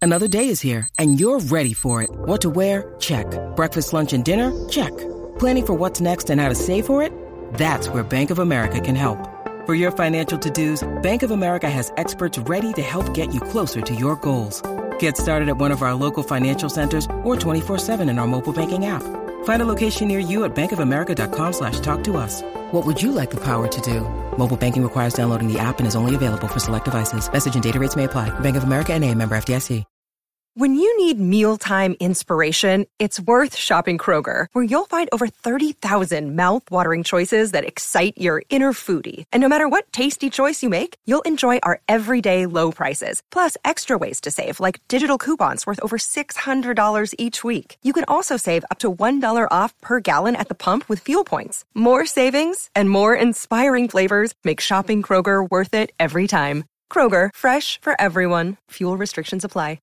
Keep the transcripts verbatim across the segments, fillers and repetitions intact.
Another day is here, and you're ready for it. What to wear? Check. Breakfast, lunch, and dinner? Check. Planning for what's next and how to save for it? That's where Bank of America can help. For your financial to-dos, Bank of America has experts ready to help get you closer to your goals. Get started at one of our local financial centers or twenty-four seven in our mobile banking app. Find a location near you at bankofamerica.com slash talk to us. What would you like the power to do? Mobile banking requires downloading the app and is only available for select devices. Message and data rates may apply. Bank of America N A, member F D I C. When you need mealtime inspiration, it's worth shopping Kroger, where you'll find over thirty thousand mouth-watering choices that excite your inner foodie. And no matter what tasty choice you make, you'll enjoy our everyday low prices, plus extra ways to save, like digital coupons worth over six hundred dollars each week. You can also save up to one dollar off per gallon at the pump with fuel points. More savings and more inspiring flavors make shopping Kroger worth it every time. Kroger, fresh for everyone. Fuel restrictions apply.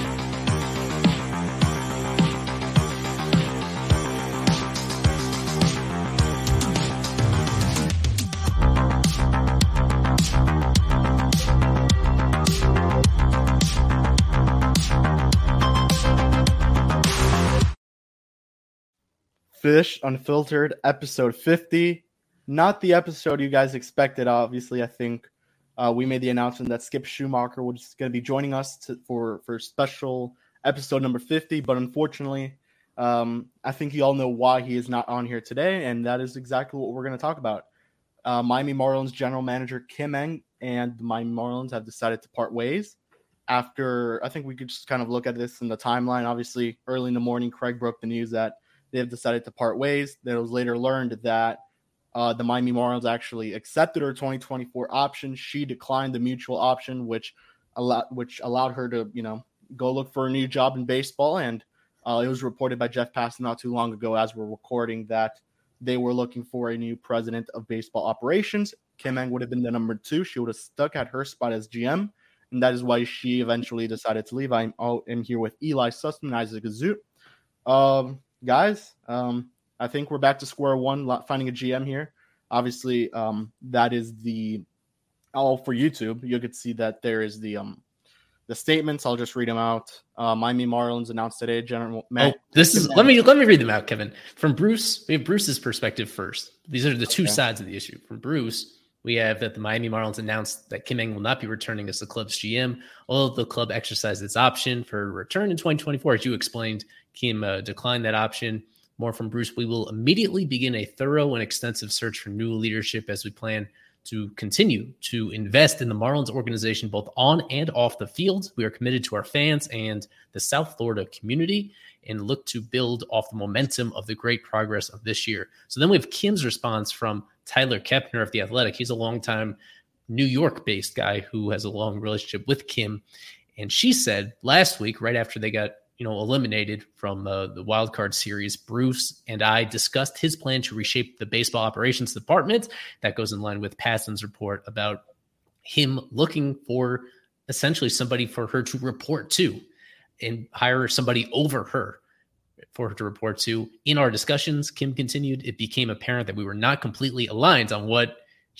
Fish Unfiltered, episode fifty. Not the episode you guys expected, obviously. I think uh, we made the announcement that Skip Schumacher was going to be joining us to, for, for special episode number fifty, but unfortunately, um, I think you all know why he is not on here today, and that is exactly what we're going to talk about. Uh, Miami Marlins general manager Kim Ng and the Miami Marlins have decided to part ways. After, I think we could just kind of look at this in the timeline. Obviously, early in the morning, Craig broke the news that they have decided to part ways. Then it was later learned that uh, the Miami Marlins actually accepted her twenty twenty-four option. She declined the mutual option, which allowed which allowed her to, you know, go look for a new job in baseball. And uh, it was reported by Jeff Passan not too long ago, as we're recording, that they were looking for a new president of baseball operations. Kim Ng would have been the number two. She would have stuck at her spot as G M, and that is why she eventually decided to leave. I'm out in here with Eli Sussman, Isaac Azout. Um. Guys, um, I think we're back to square one, finding a G M here. Obviously, um, that is the all for YouTube. You could see that there is the um, the statements. I'll just read them out. Uh, Miami Marlins announced today. General. Oh, this is let me let me read them out, Kevin. From Bruce, we have Bruce's perspective first. These are the two okay. sides of the issue. From Bruce, we have that the Miami Marlins announced that Kim Ng will not be returning as the club's G M, although the club exercised its option for a return in twenty twenty-four. As you explained, Kim uh, declined that option. More from Bruce. We will immediately begin a thorough and extensive search for new leadership as we plan to continue to invest in the Marlins organization, both on and off the field. We are committed to our fans and the South Florida community and look to build off the momentum of the great progress of this year. So then we have Kim's response from Tyler Kepner of The Athletic. He's a longtime New York-based guy who has a long relationship with Kim. And she said last week, right after they got you know, eliminated from uh, the wild card series, Bruce and I discussed his plan to reshape the baseball operations department. That goes in line with Passan's report about him looking for essentially somebody for her to report to and hire somebody over her for her to report to. In our discussions, Kim continued, it became apparent that we were not completely aligned on what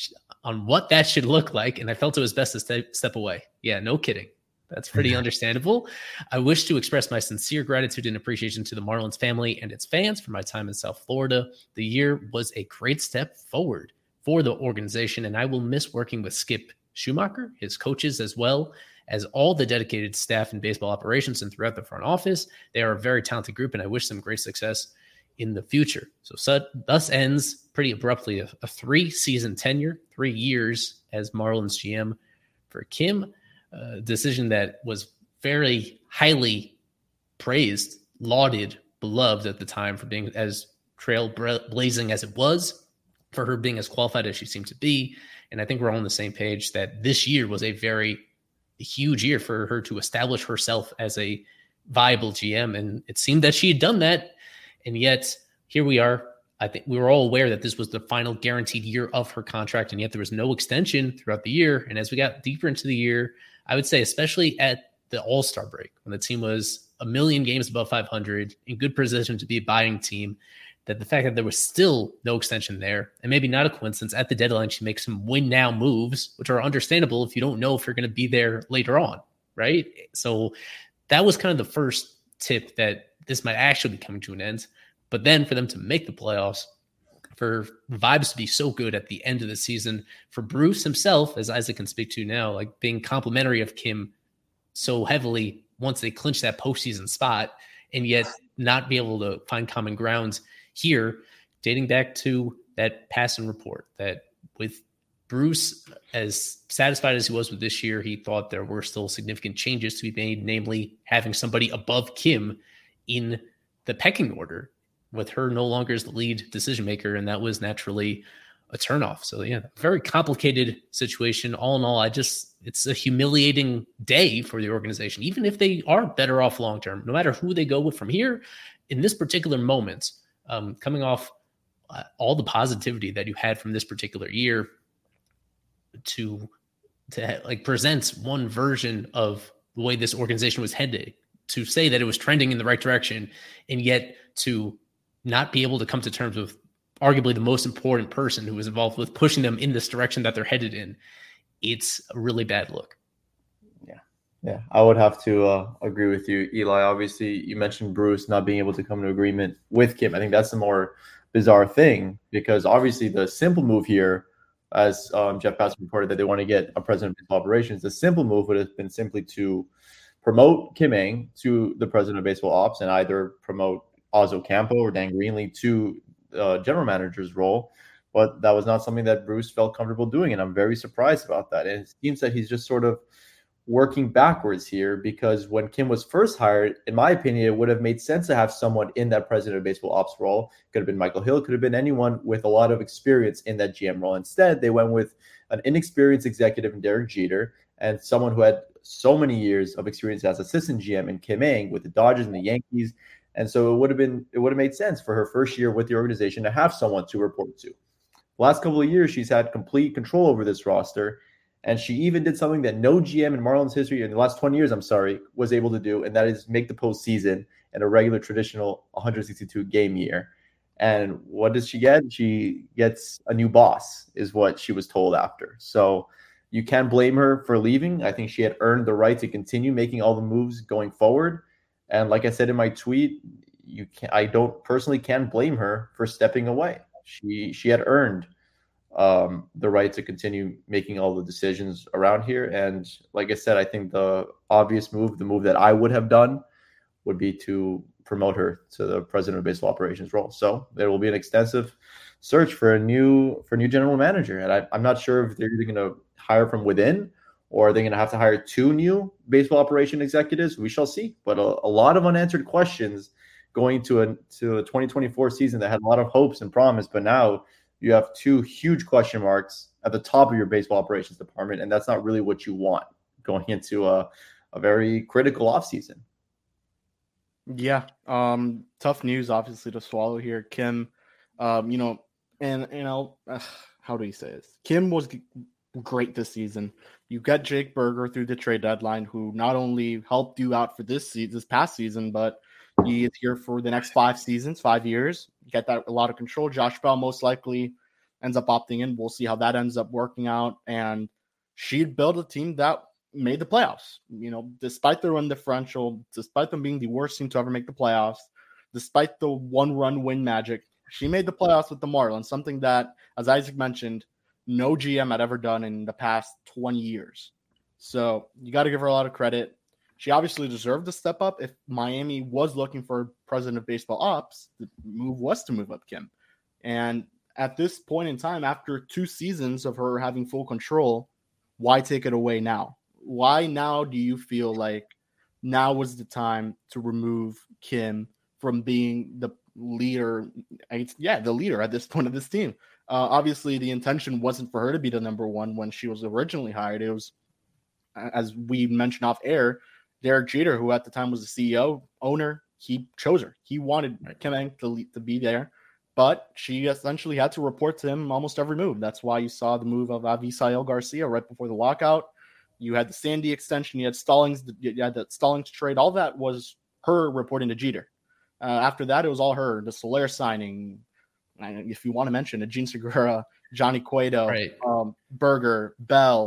on what that should look like, and I felt it was best to step, step away. Yeah, no kidding. That's pretty understandable. I wish to express my sincere gratitude and appreciation to the Marlins family and its fans for my time in South Florida. The year was a great step forward for the organization, and I will miss working with Skip Schumacher, his coaches, as well as all the dedicated staff in baseball operations and throughout the front office. They are a very talented group, and I wish them great success in the future. So, so thus ends pretty abruptly a, a three-season tenure, three years as Marlins G M for Kim. A decision that was very highly praised, lauded, beloved at the time for being as trailblazing as it was, for her being as qualified as she seemed to be. And I think we're all on the same page that this year was a very huge year for her to establish herself as a viable G M. And it seemed that she had done that. And yet here we are. I think we were all aware that this was the final guaranteed year of her contract, and yet there was no extension throughout the year. And as we got deeper into the year, I would say, especially at the All-Star break, when the team was a million games above five hundred, in good position to be a buying team, that the fact that there was still no extension there, and maybe not a coincidence, at the deadline, she makes some win-now moves, which are understandable if you don't know if you're going to be there later on, right? So that was kind of the first tip that this might actually be coming to an end. But then for them to make the playoffs, for vibes to be so good at the end of the season, for Bruce himself, as Isaac can speak to now, like being complimentary of Kim so heavily once they clinch that postseason spot, and yet not be able to find common grounds here, dating back to that passing report that with Bruce, as satisfied as he was with this year, he thought there were still significant changes to be made, namely having somebody above Kim in the pecking order, with her no longer as the lead decision maker, and that was naturally a turnoff. So yeah, very complicated situation. All in all, I just, it's a humiliating day for the organization, even if they are better off long-term, no matter who they go with from here. In this particular moment, um, coming off uh, all the positivity that you had from this particular year, to, to like present one version of the way this organization was headed, to say that it was trending in the right direction, and yet to not be able to come to terms with arguably the most important person who was involved with pushing them in this direction that they're headed in. It's a really bad look. Yeah. Yeah. I would have to uh, agree with you, Eli. Obviously, you mentioned Bruce not being able to come to agreement with Kim. I think that's the more bizarre thing, because obviously the simple move here, as um, Jeff Passan reported that they want to get a president of baseball operations, the simple move would have been simply to promote Kim Ng to the president of baseball ops, and either promote Oz Ocampo or Dan Greenlee to uh, general manager's role. But that was not something that Bruce felt comfortable doing, and I'm very surprised about that. And it seems that he's just sort of working backwards here, because when Kim was first hired, in my opinion, it would have made sense to have someone in that president of baseball ops role. Could have been Michael Hill, could have been anyone with a lot of experience in that G M role. Instead, they went with an inexperienced executive in Derek Jeter, and someone who had so many years of experience as assistant G M in Kim Ng with the Dodgers and the Yankees. And so it would have been, it would have made sense for her first year with the organization to have someone to report to. The last couple of years, she's had complete control over this roster. And she even did something that no G M in Marlins history in the last twenty years, I'm sorry, was able to do. And that is make the postseason in a regular traditional one hundred sixty-two game year. And what does she get? She gets a new boss, is what she was told after. So you can't blame her for leaving. I think she had earned the right to continue making all the moves going forward. And like I said in my tweet, you can I don't personally can blame her for stepping away. She she had earned um, the right to continue making all the decisions around here. And like I said, I think the obvious move, the move that I would have done, would be to promote her to the president of baseball operations role. So there will be an extensive search for a new for a new general manager. And I, I'm not sure if they're either going to hire from within, or are they going to have to hire two new baseball operation executives? We shall see. But a, a lot of unanswered questions going to a to a twenty twenty-four season that had a lot of hopes and promise. But now you have two huge question marks at the top of your baseball operations department, and that's not really what you want going into a, a very critical offseason. Yeah, um, tough news, obviously, to swallow here. Kim, um, you know, and, you know, uh, how do you say this? Kim was g- great this season. You got Jake Berger through the trade deadline, who not only helped you out for this season, this past season, but he is here for the next five seasons, five years. You get that a lot of control. Josh Bell most likely ends up opting in. We'll see how that ends up working out. And she'd build a team that made the playoffs. You know, despite their run differential, despite them being the worst team to ever make the playoffs, despite the one-run win magic, she made the playoffs with the Marlins, something that, as Isaac mentioned, no G M had ever done in the past twenty years. So you got to give her a lot of credit. She obviously deserved to step up. If Miami was looking for president of baseball ops, the move was to move up Kim. And at this point in time, after two seasons of her having full control, why take it away now? Why now do you feel like now was the time to remove Kim from being the leader? Yeah, the leader at this point of this team. Uh, obviously, the intention wasn't for her to be the number one when she was originally hired. It was, as we mentioned off air, Derek Jeter, who at the time was the C E O, owner, he chose her. He wanted Kim Ng to, to be there, but she essentially had to report to him almost every move. That's why you saw the move of Avisail Garcia right before the lockout. You had the Sandy extension. You had Stallings. You had that Stallings trade. All that was her reporting to Jeter. Uh, after that, it was all her. The Soler signing, if you want to mention it, Gene Segura, Johnny Cueto, right. um, Berger, Bell,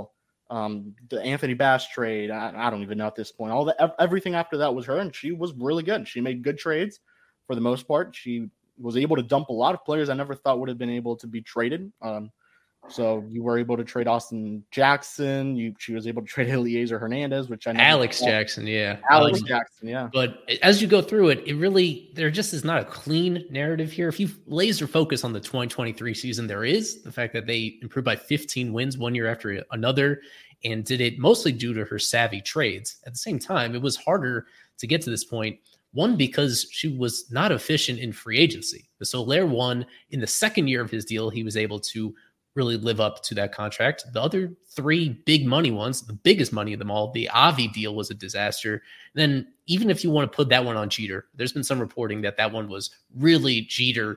Um, the Anthony Bass trade, I, I don't even know at this point. All the everything after that was her, and she was really good. She made good trades for the most part. She was able to dump a lot of players I never thought would have been able to be traded. Um, so you were able to trade Austin Jackson. You she was able to trade Eliezer Hernandez, which I never Alex thought. Jackson, yeah, Alex um, Jackson, yeah. But as you go through it, it really there just is not a clean narrative here. If you laser focus on the twenty twenty-three season, there is the fact that they improved by fifteen wins one year after another, and did it mostly due to her savvy trades. At the same time, it was harder to get to this point. One, because she was not efficient in free agency. The Soler one, in the second year of his deal, he was able to really live up to that contract. The other three big money ones, the biggest money of them all, the Avi deal was a disaster. And then even if you want to put that one on Jeter, there's been some reporting that that one was really Jeter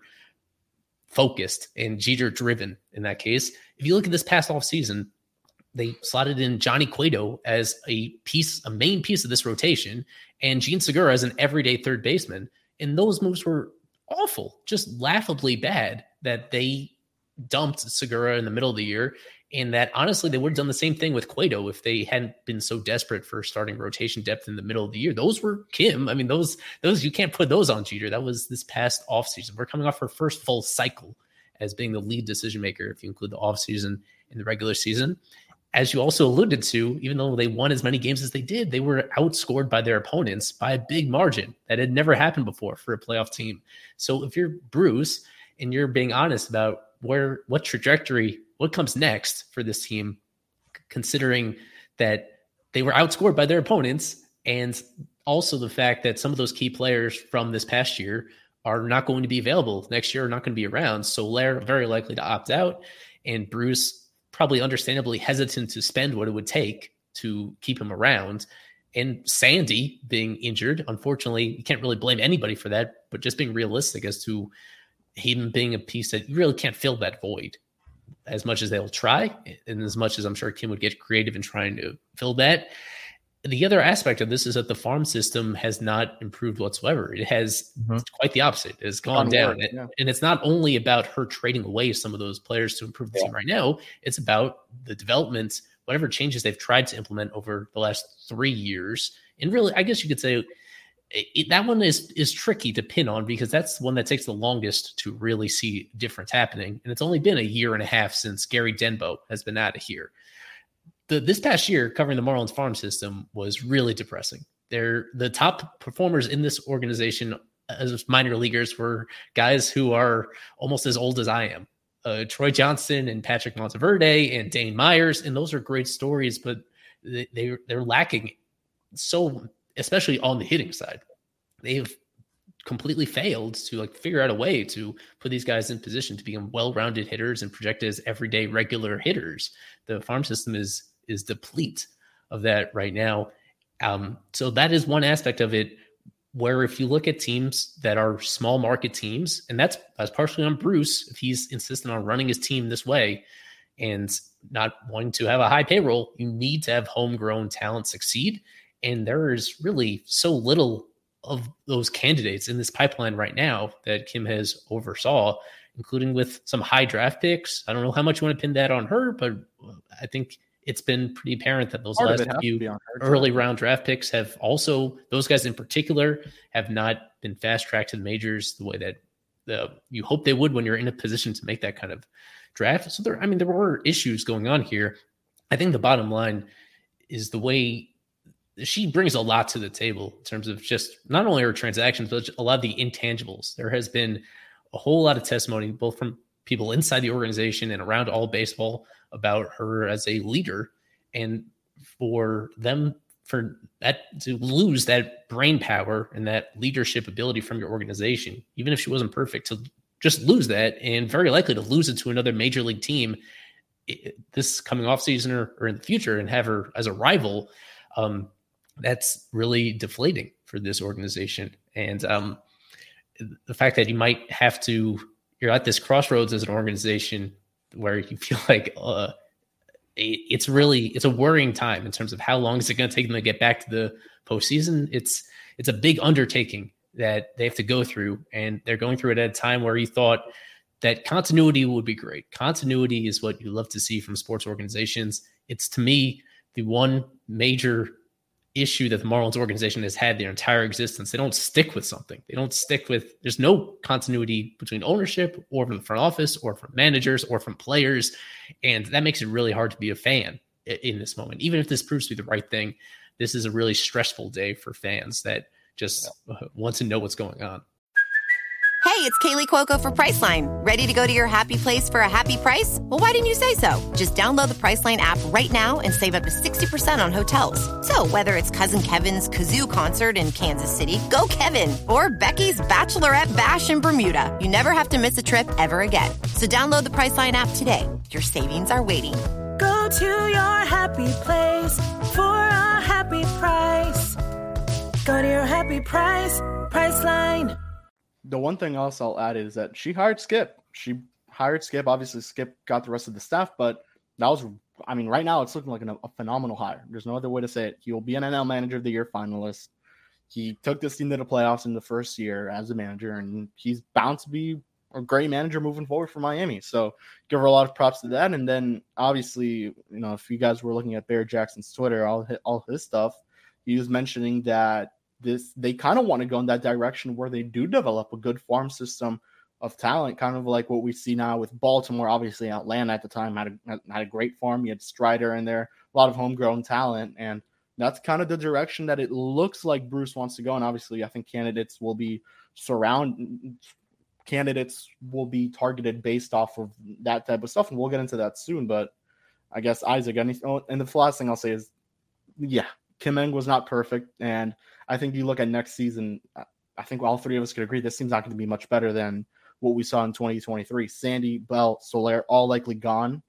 focused and Jeter driven in that case. If you look at this past off season, they slotted in Johnny Cueto as a piece, a main piece of this rotation, and Jean Segura as an everyday third baseman. And those moves were awful, just laughably bad, that they dumped Segura in the middle of the year. And that honestly, they would have done the same thing with Cueto if they hadn't been so desperate for starting rotation depth in the middle of the year. Those were Kim. I mean, those, those, you can't put those on Jeter. That was this past offseason. We're coming off our first full cycle as being the lead decision maker, if you include the offseason and the regular season. As you also alluded to, even though they won as many games as they did, they were outscored by their opponents by a big margin. That had never happened before for a playoff team. So if you're Bruce and you're being honest about where, what trajectory, what comes next for this team, considering that they were outscored by their opponents, and also the fact that some of those key players from this past year are not going to be available next year, are not going to be around. So Lair very likely to opt out, and Bruce probably understandably hesitant to spend what it would take to keep him around. And Sandy being injured, unfortunately, you can't really blame anybody for that, but just being realistic as to him being a piece that you really can't fill that void as much as they'll try, and as much as I'm sure Kim would get creative in trying to fill that. The other aspect of this is that the farm system has not improved whatsoever. It has mm-hmm. quite the opposite. It has gone down. Word, yeah. And it's not only about her trading away some of those players to improve the yeah. team right now. It's about the development, whatever changes they've tried to implement over the last three years. And really, I guess you could say it, that one is, is tricky to pin on, because that's the one that takes the longest to really see difference happening. And it's only been a year and a half since Gary Denbo has been out of here. The, this past year, covering the Marlins farm system was really depressing. They're the top performers in this organization as minor leaguers were guys who are almost as old as I am. Uh, Troy Johnson and Patrick Monteverde and Dane Myers, and those are great stories, but they, they they're lacking so, especially on the hitting side. They've completely failed to like figure out a way to put these guys in position to become well-rounded hitters and projected as everyday regular hitters. The farm system is is deplete of that right now. Um, so that is one aspect of it, where if you look at teams that are small market teams, and that's, that's partially on Bruce, if he's insistent on running his team this way and not wanting to have a high payroll, you need to have homegrown talent succeed. And there is really so little of those candidates in this pipeline right now that Kim has oversaw, including with some high draft picks. I don't know how much you want to pin that on her, but I think it's been pretty apparent that those Part last few early round draft picks have also, those guys in particular, have not been fast tracked to the majors the way that the, you hope they would when you're in a position to make that kind of draft. So there, I mean, there were issues going on here. I think the bottom line is the way she brings a lot to the table in terms of just not only her transactions, but a lot of the intangibles. There has been a whole lot of testimony, both from people inside the organization and around all baseball, about her as a leader, and for them, for that to lose that brain power and that leadership ability from your organization, even if she wasn't perfect, to just lose that, and very likely to lose it to another major league team this coming off season or, or in the future, and have her as a rival. Um, that's really deflating for this organization. And um, the fact that you might have to, you're at this crossroads as an organization where you feel like uh, it's really, it's a worrying time in terms of how long is it going to take them to get back to the postseason. It's, it's a big undertaking that they have to go through, and they're going through it at a time where you thought that continuity would be great. Continuity is what you love to see from sports organizations. it's, to me, the one major issue that the Marlins organization has had their entire existence. They don't stick with something. They don't stick with, there's no continuity between ownership or from the front office or from managers or from players. And that makes it really hard to be a fan in this moment. Even if this proves to be the right thing, this is a really stressful day for fans that just want to know what's going on. Hey, it's Kaylee Cuoco for Priceline. Ready to go to your happy place for a happy price? Well, why didn't you say so? Just download the Priceline app right now and save up to sixty percent on hotels. So whether it's Cousin Kevin's Kazoo Concert in Kansas City, go Kevin, or Becky's Bachelorette Bash in Bermuda, you never have to miss a trip ever again. So download the Priceline app today. Your savings are waiting. Go to your happy place for a happy price. Go to your happy price, Priceline. The one thing else I'll add is that she hired Skip. She hired Skip. Obviously, Skip got the rest of the staff, but that was, I mean, right now it's looking like an, a phenomenal hire. There's no other way to say it. He will be an N L Manager of the Year finalist. He took this team to the playoffs in the first year as a manager, and he's bound to be a great manager moving forward for Miami. So give her a lot of props to that. And then obviously, you know, if you guys were looking at Barry Jackson's Twitter, all all his stuff, he was mentioning that this they kind of want to go in that direction where they do develop a good farm system of talent, kind of like what we see now with Baltimore. Obviously, Atlanta at the time had a, had a great farm. You had Strider in there, a lot of homegrown talent, and that's kind of the direction that it looks like Bruce wants to go. And obviously, I think candidates will be surround candidates will be targeted based off of that type of stuff, and we'll get into that soon. But I guess Isaac, anything, and the last thing I'll say is, yeah, Kim Ng was not perfect, and I think you look at next season, I think all three of us could agree this team's not going to be much better than what we saw in twenty twenty-three. Sandy, Bell, Soler, all likely gone.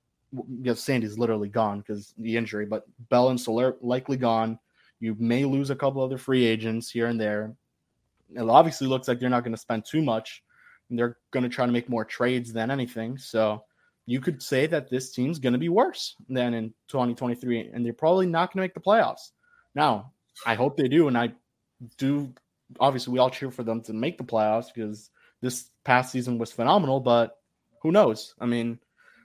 Yes, Sandy's literally gone because the injury, but Bell and Soler likely gone. You may lose a couple other free agents here and there. It obviously looks like they're not going to spend too much, and they're going to try to make more trades than anything. So you could say that this team's going to be worse than in twenty twenty-three, and they're probably not going to make the playoffs. Now, I hope they do, and I do. Obviously, we all cheer for them to make the playoffs because this past season was phenomenal, but who knows? I mean,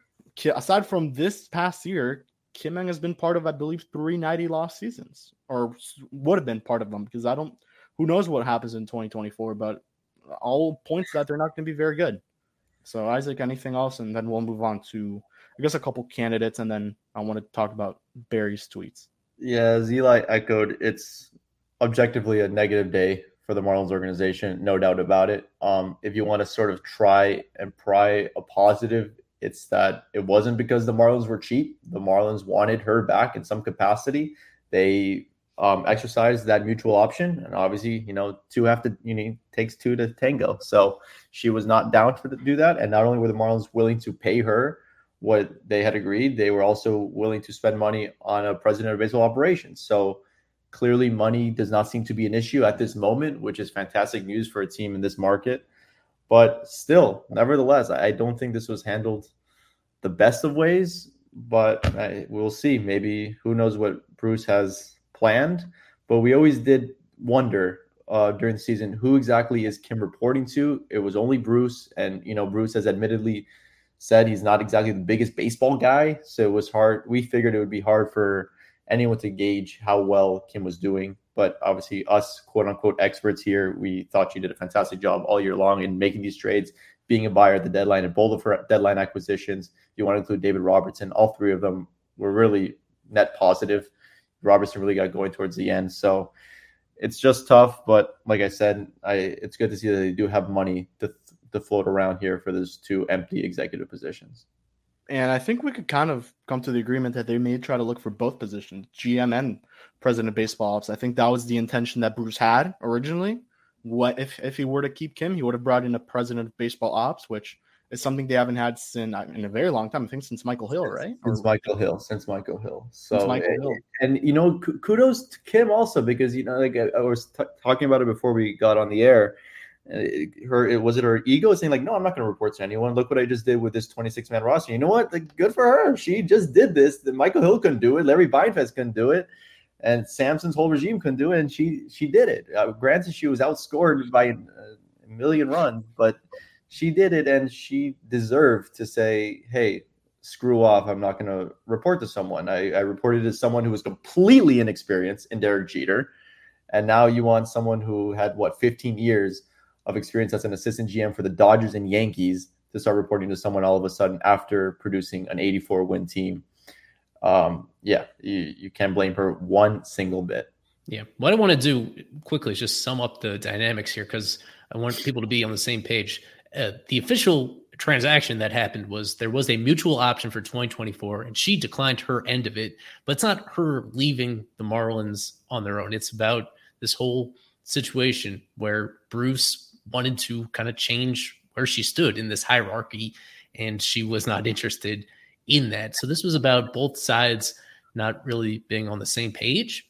aside from this past year, Kim Ng has been part of, I believe, three ninety-loss seasons, or would have been part of them, because I don't – who knows what happens in twenty twenty-four, but all points that they're not going to be very good. So, Isaac, anything else? And then we'll move on to, I guess, a couple candidates, and then I want to talk about Barry's tweets. Yeah, as Eli echoed, it's objectively a negative day for the Marlins organization, no doubt about it. Um, if you want to sort of try and pry a positive, it's that it wasn't because the Marlins were cheap. The Marlins wanted her back in some capacity. They um, exercised that mutual option, and obviously, you know, two have to, you know, takes two to tango. So she was not down to do that, and not only were the Marlins willing to pay her what they had agreed, they were also willing to spend money on a president of baseball operations. So clearly money does not seem to be an issue at this moment, which is fantastic news for a team in this market. But still, nevertheless, I don't think this was handled the best of ways, but I, we'll see. Maybe who knows what Bruce has planned. But we always did wonder uh, during the season, who exactly is Kim reporting to? It was only Bruce. And, you know, Bruce has admittedly said he's not exactly the biggest baseball guy. So it was hard. We figured it would be hard for anyone to gauge how well Kim was doing. But obviously us, quote unquote, experts here, we thought she did a fantastic job all year long in making these trades, being a buyer at the deadline, and both of her deadline acquisitions. If you want to include David Robertson, all three of them were really net positive. Robertson really got going towards the end. So it's just tough. But like I said, I it's good to see that they do have money to to float around here for those two empty executive positions. And I think we could kind of come to the agreement that they may try to look for both positions, G M and president of baseball ops. I think that was the intention that Bruce had originally. What if, if he were to keep Kim, he would have brought in a president of baseball ops, which is something they haven't had since in a very long time. I think since Michael Hill, right? Since or, Michael Hill, since Michael Hill. So, Michael and, Hill. and, you know, kudos to Kim also, because, you know, like I, I was t- talking about it before we got on the air. Her, it was it her ego saying like, no, I'm not going to report to anyone. Look what I just did with this twenty-six man roster. You know what? Like, good for her. She just did this. The Michael Hill couldn't do it. Larry Beinfest couldn't do it, and Samson's whole regime couldn't do it. And she she did it. Uh, granted, she was outscored by a million runs, but she did it, and she deserved to say, hey, screw off, I'm not going to report to someone. I, I reported to someone who was completely inexperienced in Derek Jeter. And now you want someone who had, what, fifteen years of experience as an assistant G M for the Dodgers and Yankees to start reporting to someone all of a sudden after producing an eighty-four win team. Um, yeah, you, you can't blame her one single bit. Yeah. What I want to do quickly is just sum up the dynamics here, because I want people to be on the same page. Uh, the official transaction that happened was there was a mutual option for twenty twenty-four, and she declined her end of it, but it's not her leaving the Marlins on their own. It's about this whole situation where Bruce wanted to kind of change where she stood in this hierarchy, and she was not interested in that. So this was about both sides not really being on the same page.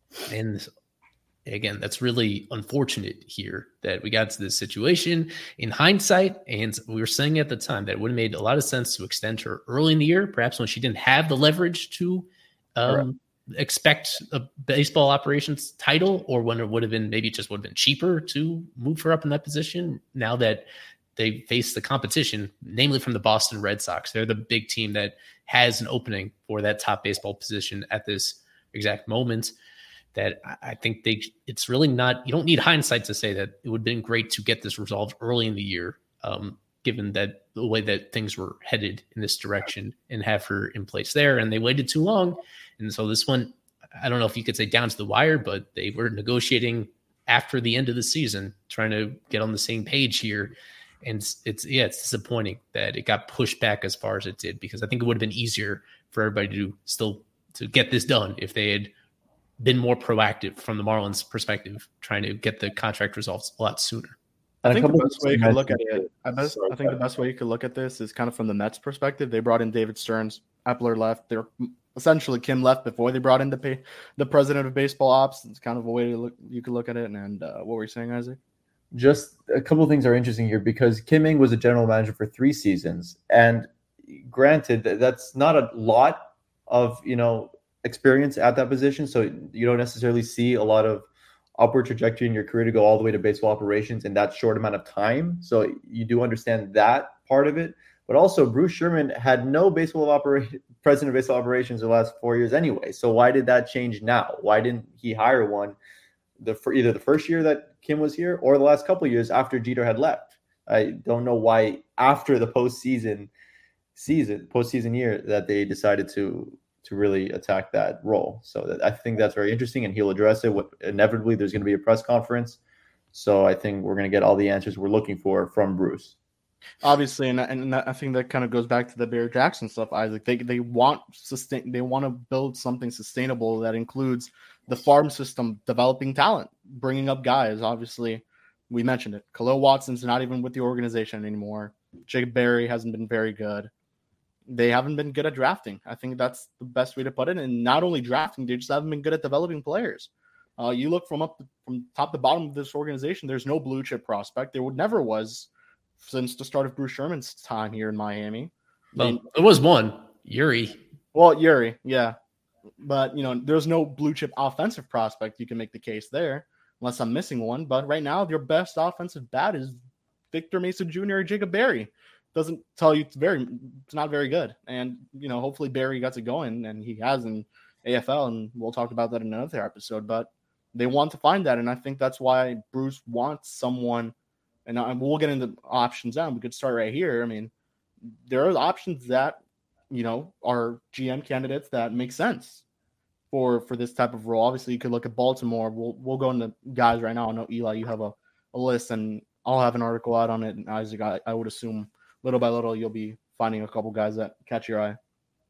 And again, that's really unfortunate here that we got to this situation in hindsight. And we were saying at the time that it would have made a lot of sense to extend her early in the year, perhaps when she didn't have the leverage to um, right. expect a baseball operations title, or when it would have been, maybe it just would have been cheaper to move her up in that position. Now that they face the competition, namely from the Boston Red Sox, they're the big team that has an opening for that top baseball position at this exact moment. That I think they, it's really not, you don't need hindsight to say that it would have been great to get this resolved early in the year, um, given that the way that things were headed in this direction, and have her in place there. And they waited too long. And so this one, I don't know if you could say down to the wire, but they were negotiating after the end of the season, trying to get on the same page here. And it's, it's yeah, it's disappointing that it got pushed back as far as it did, because I think it would have been easier for everybody to still to get this done if they had been more proactive from the Marlins perspective, trying to get the contract resolved a lot sooner. I think the best way you could look at it, I, best, I think the best way you could look at this is kind of from the Mets perspective. They brought in David Stearns, Epler left. They're essentially Kim left before they brought in the pay, the president of baseball ops. It's kind of a way to look, you could look at it. And uh, what were you saying, Isaac? Just a couple of things are interesting here, because Kim Ng was a general manager for three seasons. And granted, that's not a lot of, you know, experience at that position. So you don't necessarily see a lot of upward trajectory in your career to go all the way to baseball operations in that short amount of time. So you do understand that part of it. But also, Bruce Sherman had no baseball operation, president of baseball operations the last four years anyway. So why did that change now? Why didn't he hire one the for either the first year that Kim was here or the last couple of years after Jeter had left? I don't know why after the postseason season, postseason year, that they decided to to really attack that role. So that, I think that's very interesting, and he'll address it. What, inevitably, there's going to be a press conference. So I think we're going to get all the answers we're looking for from Bruce. Obviously, and and I think that kind of goes back to the Barry Jackson stuff, Isaac. They they want sustain. They want to build something sustainable that includes the farm system, developing talent, bringing up guys. Obviously, we mentioned it. Khalil Watson's not even with the organization anymore. Jacob Berry hasn't been very good. They haven't been good at drafting. I think that's the best way to put it. And not only drafting, they just haven't been good at developing players. Uh, you look from up from top to bottom of this organization, there's no blue chip prospect. There would never was since the start of Bruce Sherman's time here in Miami. Well, and, it was one, Yuri. Well, Yuri, yeah. But, you know, there's no blue chip offensive prospect. You can make the case there, unless I'm missing one. But right now, your best offensive bat is Victor Mesa Junior or Jacob Berry. Doesn't tell you it's very, it's not very good. And, you know, hopefully Barry gets it going, and he has in A F L, and we'll talk about that in another episode. But they want to find that, and I think that's why Bruce wants someone, and we'll get into options now. We could start right here. I mean, there are options that, you know, are G M candidates that make sense for for this type of role. Obviously, you could look at Baltimore. We'll we'll go into guys right now. I know, Eli, you have a, a list, and I'll have an article out on it. And Isaac, I, I would assume little by little, you'll be finding a couple guys that catch your eye.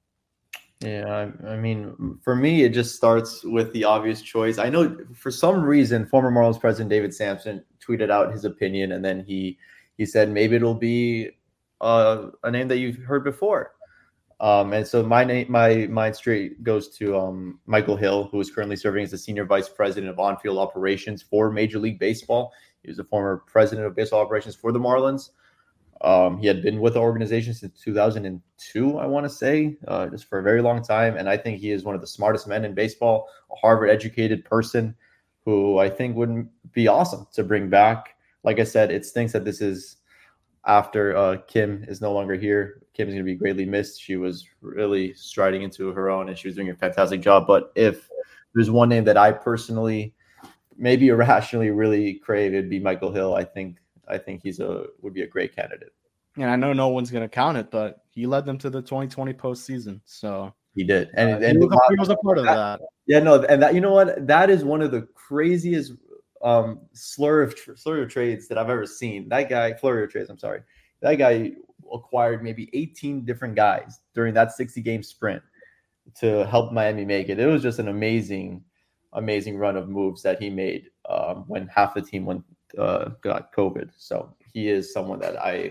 Yeah, I, I mean, for me, it just starts with the obvious choice. I know for some reason, former Marlins president David Sampson tweeted out his opinion, and then he he said maybe it'll be uh, a name that you've heard before. Um, and so my name, my mind straight goes to um, Michael Hill, who is currently serving as the senior vice president of on-field operations for Major League Baseball. He was a former president of baseball operations for the Marlins. Um, he had been with the organization since two thousand two, I want to say, uh, just for a very long time. And I think he is one of the smartest men in baseball, a Harvard-educated person who I think would be awesome to bring back. Like I said, it stinks that this is after uh, Kim is no longer here. Kim is going to be greatly missed. She was really striding into her own, and she was doing a fantastic job. But if there's one name that I personally, maybe irrationally, really crave, it'd be Michael Hill. I think I think he's a would be a great candidate. And I know no one's going to count it, but he led them to the twenty twenty postseason. So he did, and, uh, and he, was, he was a part of that. that. Yeah, no, and that you know what? That is one of the craziest um, slur of slur of trades that I've ever seen. That guy, flurry of trades. I'm sorry, that guy acquired maybe eighteen different guys during that sixty game sprint to help Miami make it. It was just an amazing, amazing run of moves that he made um, when half the team went uh, got COVID. So he is someone that I.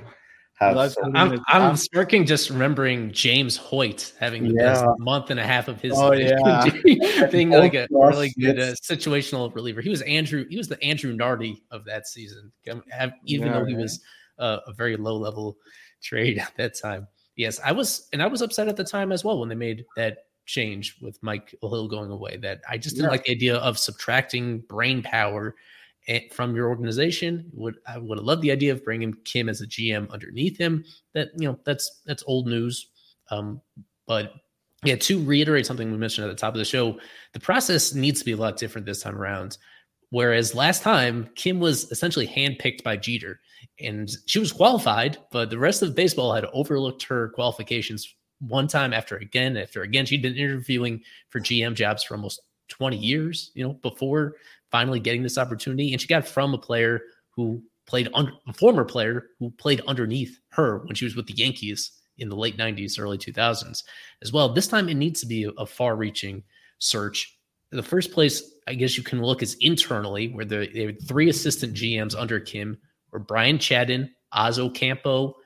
So I'm, I'm smirking just remembering James Hoyt having the yeah. best month and a half of his oh, yeah. being like a really good uh, situational reliever. He was Andrew. He was the Andrew Nardi of that season, even yeah, though he man. was uh, a very low level trade at that time. Yes, I was, and I was upset at the time as well when they made that change with Mike Hill going away. That I just didn't yeah. like the idea of subtracting brain power from your organization. Would I would have loved the idea of bringing Kim as a G M underneath him. That you know that's that's old news. Um, but yeah, to reiterate something we mentioned at the top of the show, the process needs to be a lot different this time around. Whereas last time, Kim was essentially handpicked by Jeter, and she was qualified, but the rest of baseball had overlooked her qualifications one time after again after again. She'd been interviewing for G M jobs for almost twenty years, you know, before finally getting this opportunity. And she got from a player who played under a former player who played underneath her when she was with the Yankees in the late nineties, early two thousands as well. This time it needs to be a, a far reaching search. The first place I guess you can look is internally, where the, there were three assistant G Ms under Kim were Brian Chadden, Oz Ocampo,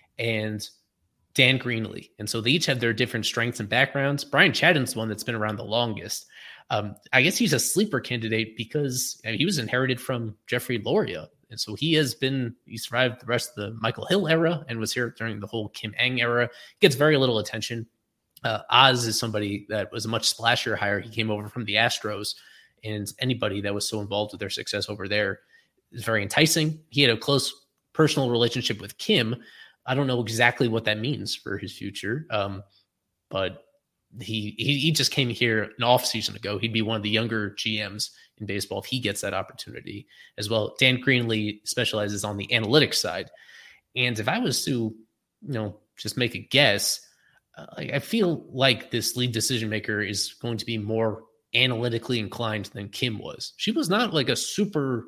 and Dan Greenlee. And so they each have their different strengths and backgrounds. Brian Chadden's the one that's been around the longest. Um, I guess he's a sleeper candidate because I mean, he was inherited from Jeffrey Loria. And so he has been, he survived the rest of the Michael Hill era and was here during the whole Kim Ng era. Gets very little attention. Uh, Oz is somebody that was a much splashier hire. He came over from the Astros, and anybody that was so involved with their success over there is very enticing. He had a close personal relationship with Kim. I don't know exactly what that means for his future. Um, but He, he he just came here an off season ago. He'd be one of the younger G Ms in baseball if he gets that opportunity as well. Dan Greenlee specializes on the analytics side. And if I was to, you know, just make a guess, uh, I feel like this lead decision maker is going to be more analytically inclined than Kim was. She was not like a super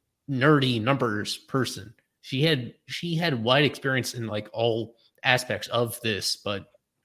nerdy numbers person. She had she had wide experience in like all aspects of this, but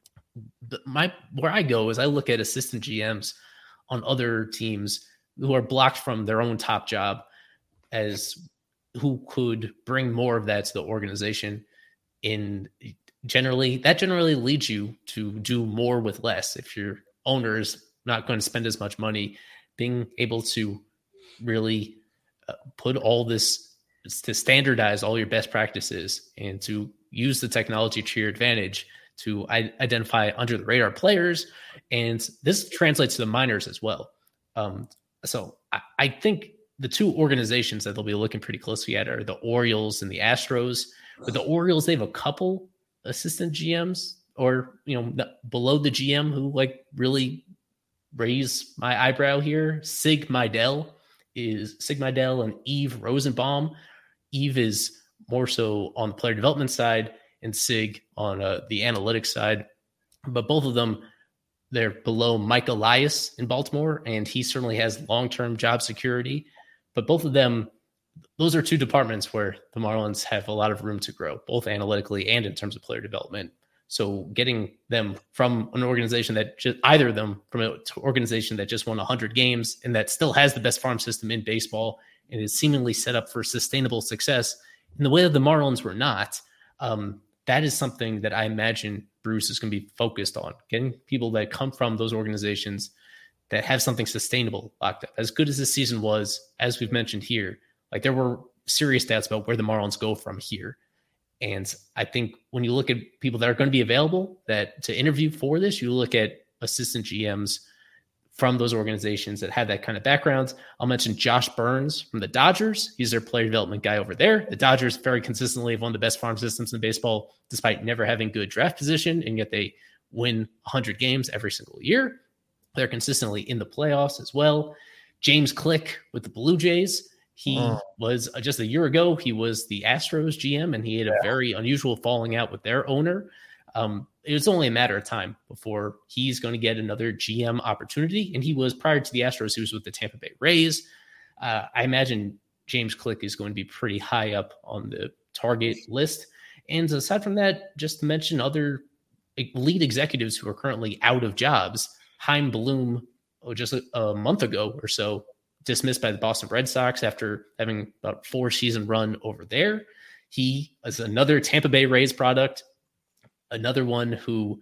my where I go is I look at assistant G Ms on other teams who are blocked from their own top job as who could bring more of that to the organization. In generally, that generally leads you to do more with less. If your owner is not going to spend as much money, being able to really uh, put all this to standardize all your best practices and to use the technology to your advantage to identify under the radar players. And this translates to the minors as well. Um, so I, I think the two organizations that they'll be looking pretty closely at are the Orioles and the Astros. With the Orioles, they have a couple assistant G Ms or, you know, below the G M who like really raise my eyebrow here. Sig Mejdal is Sig Mejdal and Eve Rosenbaum. Eve is more so on the player development side, and Sig on uh, the analytics side. But both of them, they're below Mike Elias in Baltimore, and he certainly has long-term job security. But both of them, those are two departments where the Marlins have a lot of room to grow, both analytically and in terms of player development. So getting them from an organization that just, either of them from an organization that just won one hundred games and that still has the best farm system in baseball and is seemingly set up for sustainable success in the way that the Marlins were not, um, that is something that I imagine Bruce is going to be focused on, getting people that come from those organizations that have something sustainable locked up. As good as this season was, as we've mentioned here, like there were serious stats about where the Marlins go from here. And I think when you look at people that are going to be available that to interview for this, you look at assistant G Ms from those organizations that had that kind of background. I'll mention Josh Burns from the Dodgers. He's their player development guy over there. The Dodgers very consistently have one of the best farm systems in baseball, despite never having good draft position, and yet they win one hundred games every single year. They're consistently in the playoffs as well. James Click with the Blue Jays. He oh. was uh, just a year ago, he was the Astros G M, and he had a yeah. very unusual falling out with their owner. Um, it was only a matter of time before he's going to get another G M opportunity. And he was, prior to the Astros, he was with the Tampa Bay Rays. Uh, I imagine James Click is going to be pretty high up on the target list. And aside from that, just to mention other lead executives who are currently out of jobs. Chaim Bloom, oh, just a, a month ago or so, dismissed by the Boston Red Sox after having about a four season run over there. He is another Tampa Bay Rays product. Another one who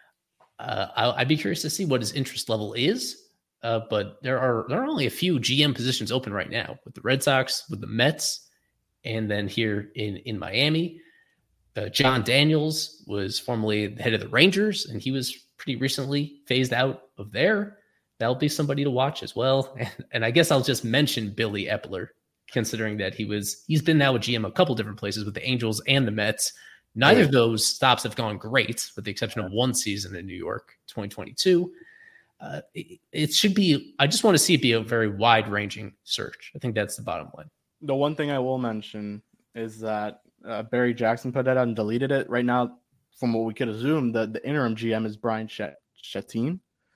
uh, I'll, I'd be curious to see what his interest level is. Uh, but there are there are only a few G M positions open right now with the Red Sox, with the Mets, and then here in, in Miami. Uh, John Daniels was formerly the head of the Rangers, and he was pretty recently phased out of there. That'll be somebody to watch as well. And, and I guess I'll just mention Billy Epler, considering that he was he's been now a G M a couple different places with the Angels and the Mets. Neither yeah. of those stops have gone great, with the exception of one season in New York, twenty twenty-two. Uh, it, it should be, I just want to see it be a very wide-ranging search. I think that's the bottom line. The one thing I will mention is that uh, Barry Jackson put that out and deleted it. Right now, from what we could assume, the, the interim G M is Brian Chattin.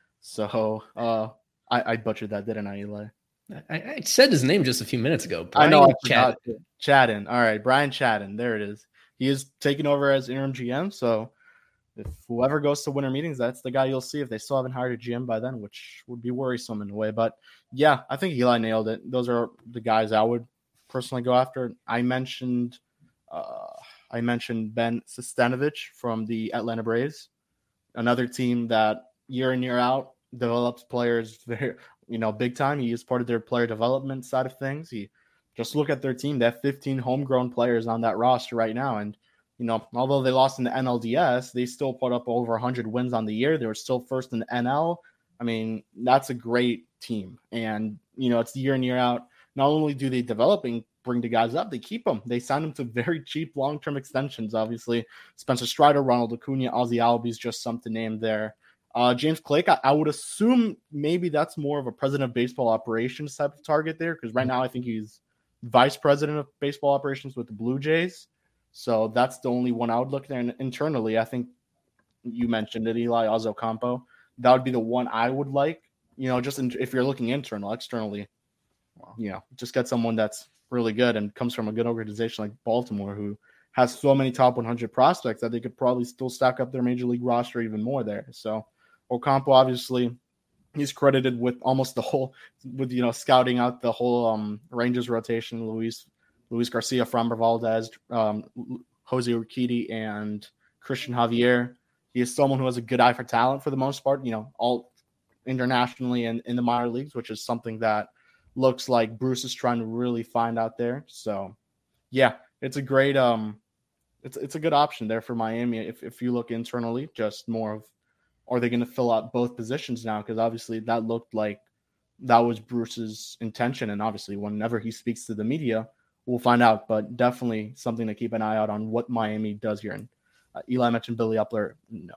So uh, I, I butchered that, didn't I, Eli? I, I said his name just a few minutes ago. Brian I know. I forgot. Chattin. All right, Brian Chattin. There it is. He is taking over as interim G M, so if whoever goes to winter meetings, that's the guy you'll see if they still haven't hired a G M by then, which would be worrisome in a way. But, yeah, I think Eli nailed it. Those are the guys I would personally go after. I mentioned uh, I mentioned Ben Sestanovich from the Atlanta Braves, another team that year in, year out develops players very, you know, big time. He is part of their player development side of things. He Just look at their team. They have fifteen homegrown players on that roster right now. And, you know, although they lost in the N L D S, they still put up over one hundred wins on the year. They were still first in the N L. I mean, that's a great team. And, you know, it's year in, year out. Not only do they develop and bring the guys up, they keep them. They sign them to very cheap long-term extensions, obviously. Spencer Strider, Ronald Acuna, Ozzie Albies, just something named there. Uh, James Click, I, I would assume maybe that's more of a president of baseball operations type of target there, because right now I think he's vice president of baseball operations with the Blue Jays. So that's the only one I would look there. And internally, I think you mentioned it, Eli Ozocampo. That would be the one I would like, you know, just in, if you're looking internal, externally, you know, just get someone that's really good and comes from a good organization like Baltimore, who has so many top one hundred prospects that they could probably still stack up their major league roster even more there. So Ocampo, obviously, he's credited with almost the whole, with, you know, scouting out the whole um, Rangers rotation. Luis Luis Garcia, Framber Valdez, um, Jose Urquidy, and Christian Javier. He is someone who has a good eye for talent for the most part, you know, all internationally and in the minor leagues, which is something that looks like Bruce is trying to really find out there. So, yeah, it's a great, um, it's it's a good option there for Miami. If if you look internally, just more of, are they going to fill out both positions now? Because obviously that looked like that was Bruce's intention. And obviously whenever he speaks to the media, we'll find out. But definitely something to keep an eye out on what Miami does here. And uh, Eli mentioned Billy Epler. No.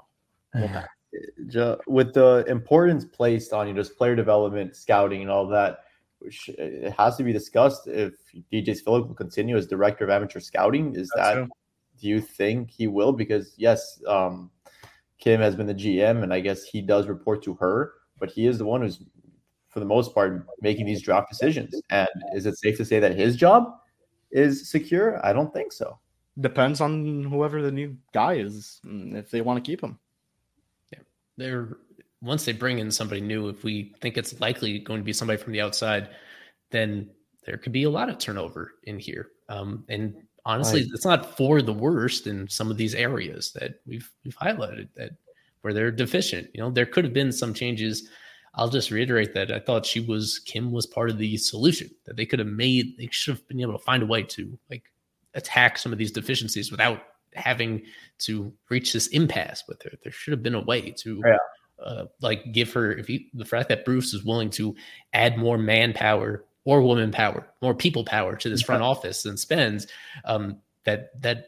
With the importance placed on you, just player development, scouting, and all that, which it has to be discussed if D J Phillip will continue as director of amateur scouting. Is That's that, true. Do you think he will? Because, yes, um, Kim has been the G M, and I guess he does report to her, but he is the one who's, for the most part, making these draft decisions. And is it safe to say that his job is secure? I don't think so. Depends on whoever the new guy is, if they want to keep him. Yeah, they're once they bring in somebody new, if we think it's likely going to be somebody from the outside, then there could be a lot of turnover in here. Um, and honestly, right. It's not for the worst in some of these areas that we've we've highlighted that where they're deficient. You know, there could have been some changes. I'll just reiterate that I thought she was Kim was part of the solution, that they could have made. They should have been able to find a way to like attack some of these deficiencies without having to reach this impasse with her. There should have been a way to yeah. uh, like give her if you, the fact that Bruce is willing to add more manpower or woman power, more people power to this front office than spends, um, that that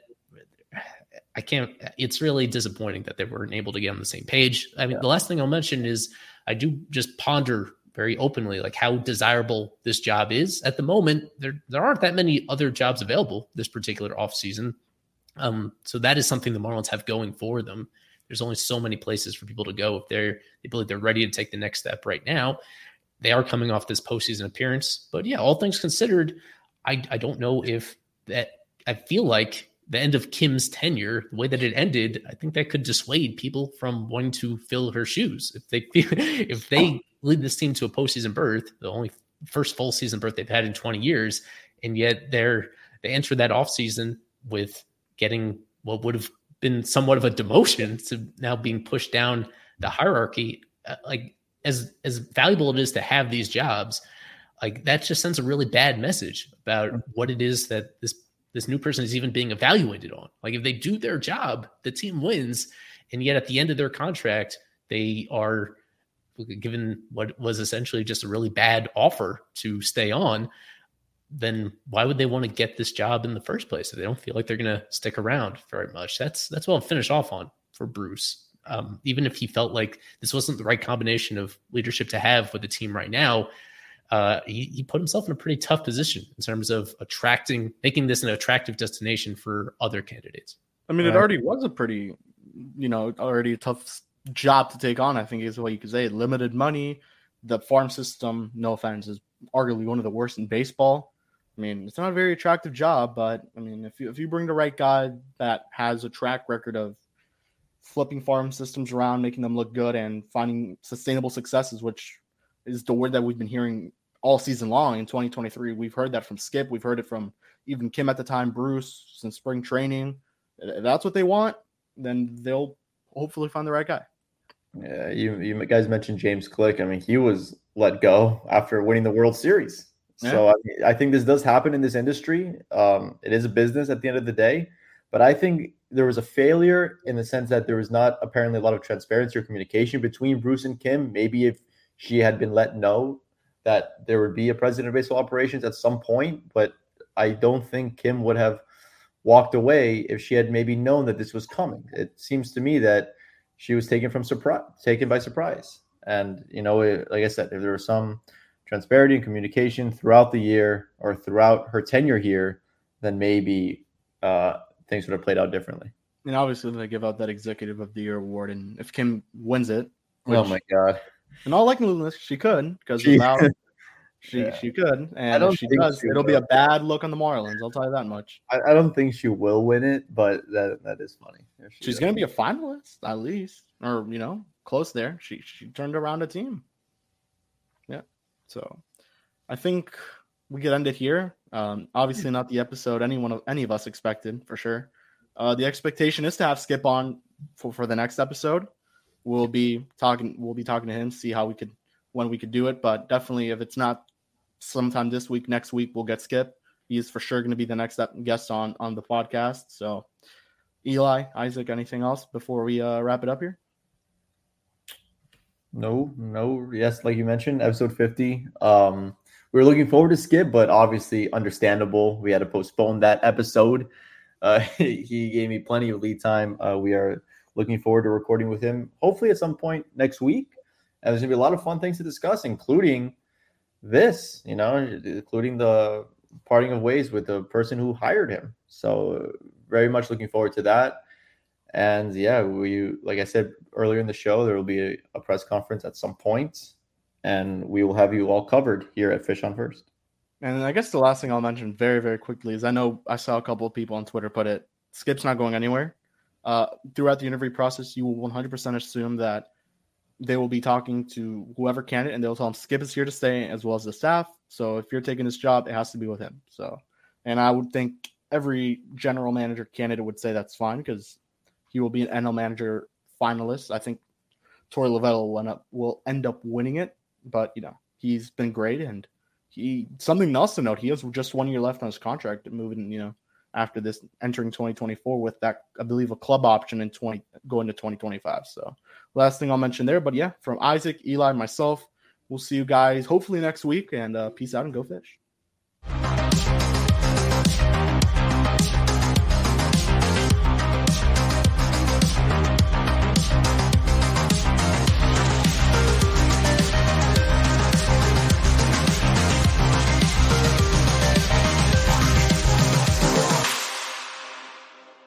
I can't. It's really disappointing that they weren't able to get on the same page. I mean, yeah. the last thing I'll mention is I do just ponder very openly like how desirable this job is at the moment. There there aren't that many other jobs available this particular offseason. Um, so that is something the Marlins have going for them. There's only so many places for people to go if they're they believe they're ready to take the next step right now. They are coming off this postseason appearance, but yeah, all things considered, I I don't know if that. I feel like the end of Kim's tenure, the way that it ended, I think that could dissuade people from wanting to fill her shoes. If they if they lead this team to a postseason berth, the only first full season berth they've had in twenty years, and yet they're they entered that offseason with getting what would have been somewhat of a demotion to now being pushed down the hierarchy. Uh, like as as valuable it is to have these jobs, like that just sends a really bad message about what it is that this this new person is even being evaluated on. Like if they do their job, the team wins, and yet at the end of their contract, they are given what was essentially just a really bad offer to stay on. Then why would they want to get this job in the first place if they don't feel like they're going to stick around very much? That's that's what I'll finish off on for Bruce. Um, even if he felt like this wasn't the right combination of leadership to have with the team right now, uh, he, he put himself in a pretty tough position in terms of attracting, making this an attractive destination for other candidates. I mean, it already was a pretty, you know, already a tough job to take on, I think is what you could say. Limited money. The farm system, no offense, is arguably one of the worst in baseball. I mean, it's not a very attractive job, but I mean, if you if you bring the right guy that has a track record of flipping farm systems around, making them look good, and finding sustainable successes, which is the word that we've been hearing all season long in twenty twenty-three. We've heard that from Skip. We've heard it from even Kim at the time, Bruce, since spring training. If that's what they want, then they'll hopefully find the right guy. Yeah, you you guys mentioned James Click. I mean, he was let go after winning the World Series. So I, mean, I think this does happen in this industry. Um, it is a business at the end of the day, but I think there was a failure in the sense that there was not apparently a lot of transparency or communication between Bruce and Kim. Maybe if she had been let know that there would be a president of baseball operations at some point, but I don't think Kim would have walked away if she had maybe known that this was coming. It seems to me that she was taken from surprise, taken by surprise. And, you know, it, like I said, if there was some transparency and communication throughout the year or throughout her tenure here, then maybe uh, things would have played out differently. And obviously they give out that Executive of the Year award, and if Kim wins it, which, oh my God, in all likeliness she could, because without she yeah. she could, and I don't if she does, she it'll will. be a bad look on the Marlins. I'll tell you that much. I, I don't think she will win it, but that that is funny. She She's going to be a finalist at least, or you know, close there. She she turned around a team. Yeah. So I think we could end it here. Um, obviously not the episode anyone of any of us expected for sure. Uh, the expectation is to have Skip on for, for the next episode. We'll be talking we'll be talking to him, see how we could when we could do it. But definitely if it's not sometime this week, next week we'll get Skip. He is for sure going to be the next guest on on the podcast. So Eli, Isaac, anything else before we uh, wrap it up here? No, no. Yes, like you mentioned, episode fifty. Um, we were looking forward to Skip, but obviously understandable. We had to postpone that episode. Uh, he gave me plenty of lead time. Uh, we are looking forward to recording with him, hopefully at some point next week. And there's going to be a lot of fun things to discuss, including this, you know, including the parting of ways with the person who hired him. So very much looking forward to that. And yeah, we, like I said earlier in the show, there will be a, a press conference at some point, and we will have you all covered here at Fish on First. And I guess the last thing I'll mention very, very quickly is I know I saw a couple of people on Twitter put it, Skip's not going anywhere. Uh, throughout the interview process, you will one hundred percent assume that they will be talking to whoever candidate, and they'll tell him Skip is here to stay as well as the staff. So if you're taking this job, it has to be with him. So, and I would think every general manager candidate would say that's fine because he will be an N L manager finalist. I think Torey Lovullo will end up will end up winning it, but you know he's been great, and he something else to note. He has just one year left on his contract, moving you know after this, entering twenty twenty-four with that, I believe, a club option in twenty going to twenty twenty-five. So last thing I'll mention there. But yeah, from Isaac, Eli, myself, we'll see you guys hopefully next week, and uh, peace out and go fish.